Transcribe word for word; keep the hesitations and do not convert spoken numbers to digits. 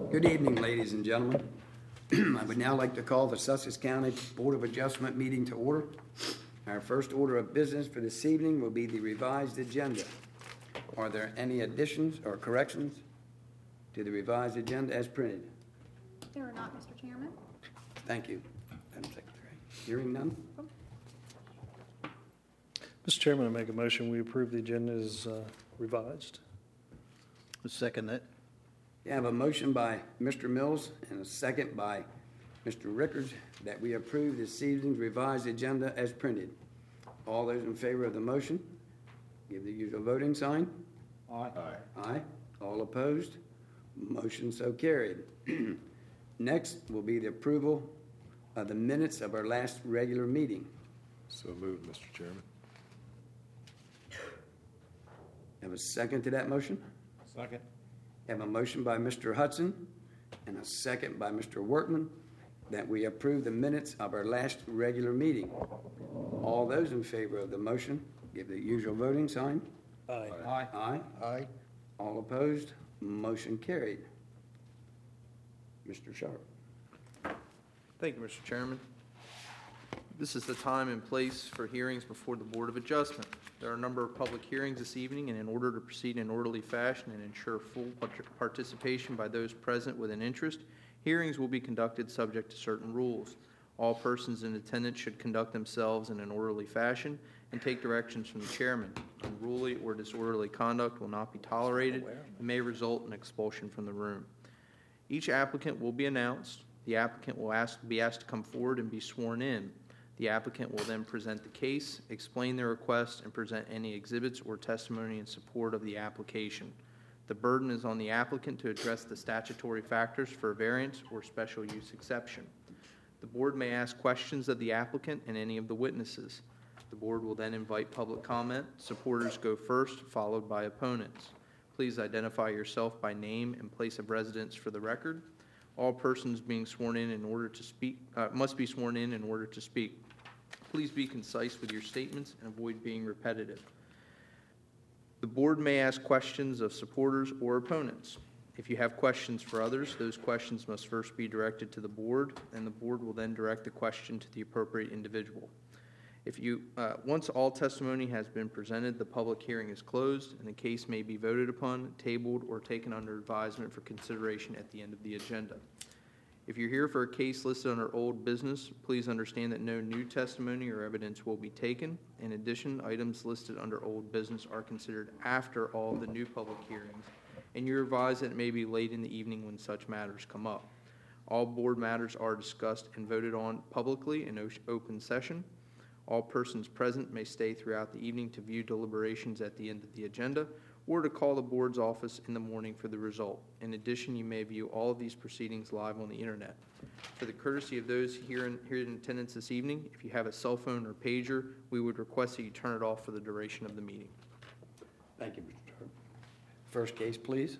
Good evening, ladies and gentlemen. I would now like to call the Sussex County Board of Adjustment meeting to order. Our first order of business for this evening will be the revised agenda. Are there any additions or corrections to the revised agenda as printed? There are not, Mister Chairman. Thank you, Madam Secretary. Hearing none? Mister Chairman, I make a motion we approve the agenda as uh, revised. Second that. You have a motion by Mister Mills and a second by Mister Rickards that we approve this evening's revised agenda as printed. All those in favor of the motion, give the usual voting sign. Aye. Aye. All opposed? Motion so carried. Next will be the approval of the minutes of our last regular meeting. So moved, Mister Chairman. Have a second to that motion? Second. Have a motion by Mister Hudson and a second by Mister Workman that we approve the minutes of our last regular meeting. All those in favor of the motion, give the usual voting sign. Aye. Aye. Aye. Aye. All opposed? Motion carried. Mister Sharp. Thank you, Mister Chairman. This is the time and place for hearings before the Board of Adjustment. There are a number of public hearings this evening, and in order to proceed in an orderly fashion and ensure full participation by those present with an interest, hearings will be conducted subject to certain rules. All persons in attendance should conduct themselves in an orderly fashion and take directions from the chairman. Unruly or disorderly conduct will not be tolerated and may result in expulsion from the room. Each applicant will be announced. The applicant will ask, be asked to come forward and be sworn in. The applicant will then present the case, explain their request, and present any exhibits or testimony in support of the application. The burden is on the applicant to address the statutory factors for a variance or special use exception. The board may ask questions of the applicant and any of the witnesses. The board will then invite public comment. Supporters go first, followed by opponents. Please identify yourself by name and place of residence for the record. All persons being sworn in in order to speak uh, must be sworn in in order to speak. Please be concise with your statements and avoid being repetitive. The board may ask questions of supporters or opponents. If you have questions for others, those questions must first be directed to the board, and the board will then direct the question to the appropriate individual. If you, uh, once all testimony has been presented, the public hearing is closed, and the case may be voted upon, tabled, or taken under advisement for consideration at the end of the agenda. If you're here for a case listed under old business, please understand that no new testimony or evidence will be taken. In addition, items listed under old business are considered after all the new public hearings, and you're advised that it may be late in the evening when such matters come up. All board matters are discussed and voted on publicly in open session. All persons present may stay throughout the evening to view deliberations at the end of the agenda or to call the board's office in the morning for the result. In addition, you may view all of these proceedings live on the internet. For the courtesy of those here in, here in attendance this evening, if you have a cell phone or pager, we would request that you turn it off for the duration of the meeting. Thank you, Mister Sharp. First case, please.